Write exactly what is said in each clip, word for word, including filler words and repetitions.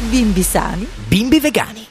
Bimbi sani, bimbi vegani.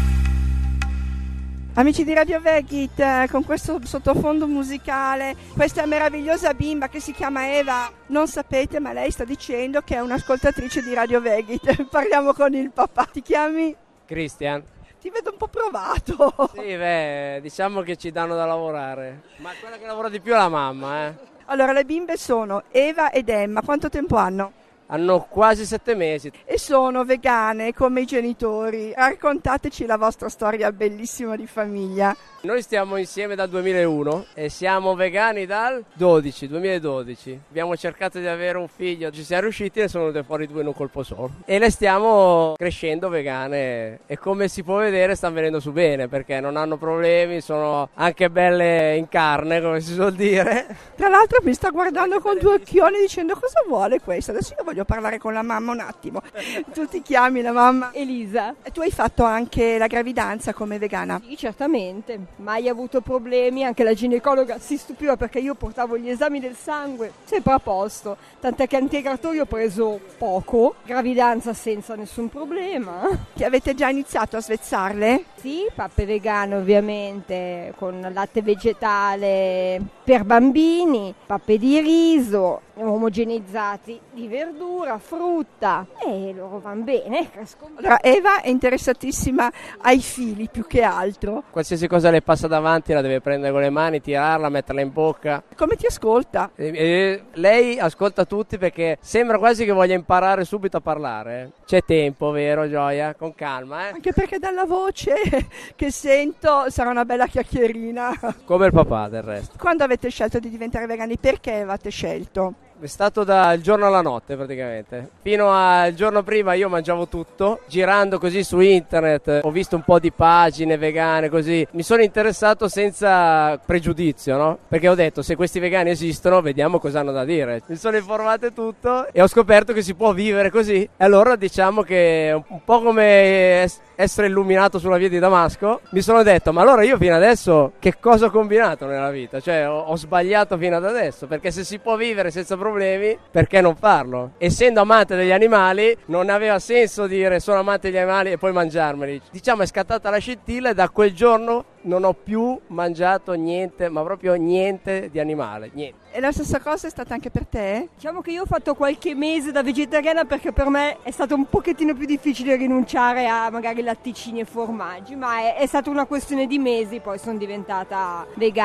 Amici di Radio Vegit, con questo sottofondo musicale, questa meravigliosa bimba che si chiama Eva, non sapete ma lei sta dicendo che è un'ascoltatrice di Radio Vegit. Parliamo con il papà. Ti chiami? Christian. Ti vedo un po' provato. Sì, beh, diciamo che ci danno da lavorare, ma quella che lavora di più è la mamma, eh. Allora, le bimbe sono Eva ed Emma, quanto tempo hanno? Hanno quasi sette mesi. E sono vegane come i genitori. Raccontateci la vostra storia bellissima di famiglia. Noi stiamo insieme dal duemilauno e siamo vegani dal dodici, duemiladodici. Abbiamo cercato di avere un figlio, ci siamo riusciti e ne sono venuti fuori due in un colpo solo. E le stiamo crescendo vegane e come si può vedere stanno venendo su bene perché non hanno problemi, sono anche belle in carne come si suol dire. Tra l'altro mi sta guardando con due occhioni dicendo cosa vuole questa. Adesso io voglio parlare con la mamma un attimo. Tu ti chiami la mamma? Elisa. E tu hai fatto anche la gravidanza come vegana? Sì, certamente. Mai avuto problemi, anche la ginecologa si stupiva perché io portavo gli esami del sangue sempre a posto, tant'è che integratorio ho preso poco, gravidanza senza nessun problema. Che avete già iniziato a svezzarle? Sì, pappe vegane ovviamente, con latte vegetale per bambini, pappe di riso, omogenizzati di verdura, frutta e loro vanno bene, crescono. Allora Eva è interessatissima ai fili più che altro. Qualsiasi cosa le passa davanti la deve prendere con le mani, tirarla, metterla in bocca. Come ti ascolta? E, e, lei ascolta tutti perché sembra quasi che voglia imparare subito a parlare. C'è tempo, vero Gioia? Con calma, eh? Anche perché dalla voce che sento sarà una bella chiacchierina. Come il papà del resto. Quando avete scelto di diventare vegani, perché avete scelto? È stato dal giorno alla notte praticamente. Fino al giorno prima io mangiavo tutto. Girando così su internet ho visto un po' di pagine vegane così. Mi sono interessato senza pregiudizio, no? Perché ho detto se questi vegani esistono vediamo cosa hanno da dire. Mi sono informato tutto e ho scoperto che si può vivere così. E allora diciamo che un po' come essere illuminato sulla via di Damasco, mi sono detto ma allora io fino adesso che cosa ho combinato nella vita? Cioè ho, ho sbagliato fino ad adesso, perché se si può vivere senza problemi, perché non farlo? Essendo amante degli animali non aveva senso dire sono amante degli animali e poi mangiarmeli. Diciamo è scattata la scintilla e da quel giorno non ho più mangiato niente, ma proprio niente di animale, niente. E la stessa cosa è stata anche per te? Diciamo che io ho fatto qualche mese da vegetariana perché per me è stato un pochettino più difficile rinunciare a magari latticini e formaggi, ma è, è stata una questione di mesi, poi sono diventata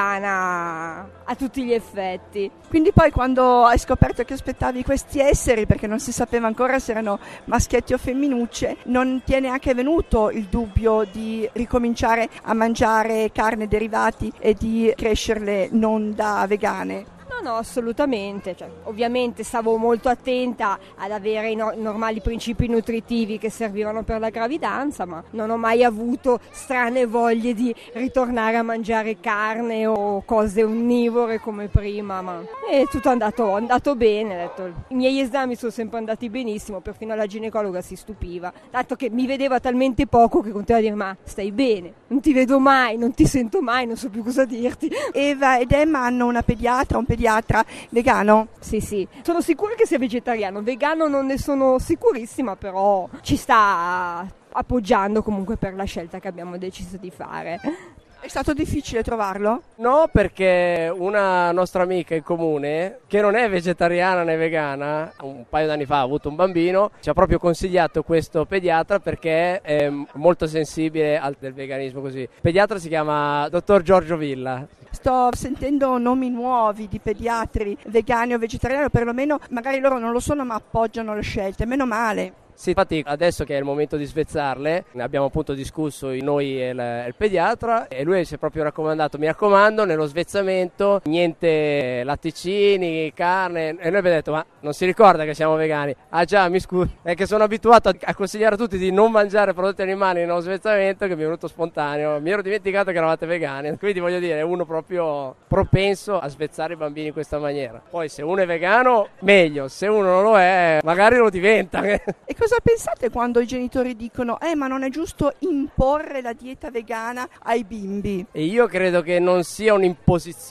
vegana a tutti gli effetti. Quindi poi quando hai scoperto che aspettavi questi esseri, perché non si sapeva ancora se erano maschietti o femminucce, non ti è neanche venuto il dubbio di ricominciare a mangiare carne, derivati e di crescerle non da vegane? No, no, assolutamente. Cioè, ovviamente stavo molto attenta ad avere i no- normali principi nutritivi che servivano per la gravidanza, ma non ho mai avuto strane voglie di ritornare a mangiare carne o cose onnivore come prima, ma è tutto andato, andato bene. Ho detto, i miei esami sono sempre andati benissimo, perfino la ginecologa si stupiva, dato che mi vedeva talmente poco che continuava a dire ma stai bene, non ti vedo mai, non ti sento mai, non so più cosa dirti. Eva ed Emma hanno una pediatra, un pediatra vegano? Sì, sì, sono sicura che sia vegetariano, vegano non ne sono sicurissima, però ci sta appoggiando comunque per la scelta che abbiamo deciso di fare. È stato difficile trovarlo? No, perché una nostra amica in comune, che non è vegetariana né vegana, un paio d'anni fa ha avuto un bambino, ci ha proprio consigliato questo pediatra perché è molto sensibile al del veganismo così. Il pediatra si chiama dottor Giorgio Villa. Sto sentendo nomi nuovi di pediatri vegani o vegetariani, o perlomeno magari loro non lo sono ma appoggiano le scelte, meno male. Sì, infatti adesso che è il momento di svezzarle, ne abbiamo appunto discusso noi e il, il pediatra e lui si è proprio raccomandato, mi raccomando, nello svezzamento niente latticini, carne, e noi abbiamo detto ma non si ricorda che siamo vegani? Ah già, mi scusi, è che sono abituato a, a consigliare a tutti di non mangiare prodotti animali nello svezzamento che mi è venuto spontaneo, mi ero dimenticato che eravate vegani, quindi voglio dire è uno proprio propenso a svezzare i bambini in questa maniera. Poi se uno è vegano meglio, se uno non lo è magari lo diventa. E cosa pensate quando i genitori dicono eh ma non è giusto imporre la dieta vegana ai bimbi? E io credo che non sia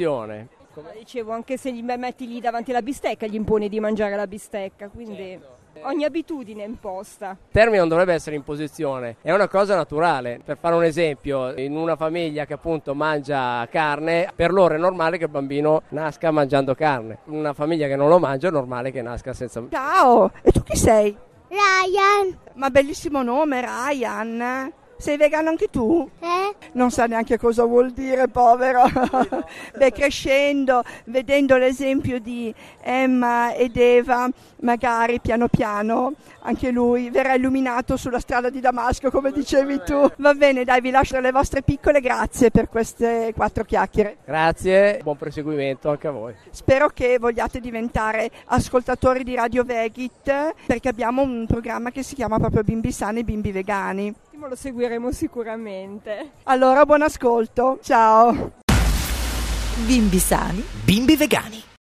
un'imposizione. Come dicevo, anche se gli metti lì davanti alla bistecca gli imponi di mangiare la bistecca, quindi certo. Ogni abitudine è imposta. Il termine non dovrebbe essere imposizione, è una cosa naturale. Per fare un esempio, in una famiglia che appunto mangia carne, per loro è normale che il bambino nasca mangiando carne. In una famiglia che non lo mangia è normale che nasca senza. Ciao, e tu chi sei? Ryan. Ma bellissimo nome, Ryan. Sei vegano anche tu? Eh? Non sa neanche cosa vuol dire, povero. Beh, crescendo, vedendo l'esempio di Emma ed Eva, magari piano piano anche lui verrà illuminato sulla strada di Damasco, come dicevi tu. Va bene, dai, vi lascio le vostre piccole grazie per queste quattro chiacchiere. Grazie, buon proseguimento anche a voi. Spero che vogliate diventare ascoltatori di Radio Vegit, perché abbiamo un programma che si chiama proprio Bimbi Sani e Bimbi Vegani. Lo seguiremo sicuramente. Allora, buon ascolto, ciao. Bimbi sani, bimbi vegani.